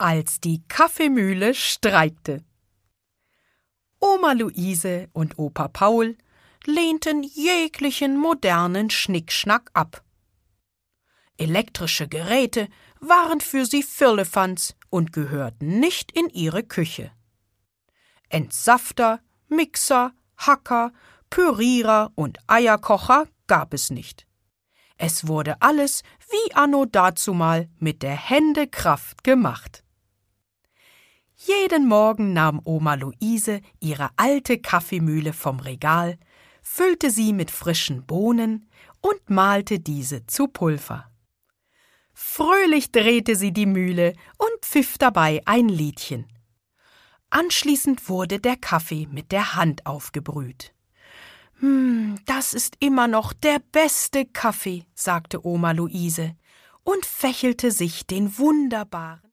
als die Kaffeemühle streikte. Oma Luise und Opa Paul lehnten jeglichen modernen Schnickschnack ab. Elektrische Geräte waren für sie Firlefanz und gehörten nicht in ihre Küche. Entsafter, Mixer, Hacker, Pürierer und Eierkocher gab es nicht. Es wurde alles wie anno dazumal mit der Hände Kraft gemacht. Jeden Morgen nahm Oma Luise ihre alte Kaffeemühle vom Regal, füllte sie mit frischen Bohnen und mahlte diese zu Pulver. Fröhlich drehte sie die Mühle und pfiff dabei ein Liedchen. Anschließend wurde der Kaffee mit der Hand aufgebrüht. Das ist immer noch der beste Kaffee, sagte Oma Luise und fächelte sich den wunderbaren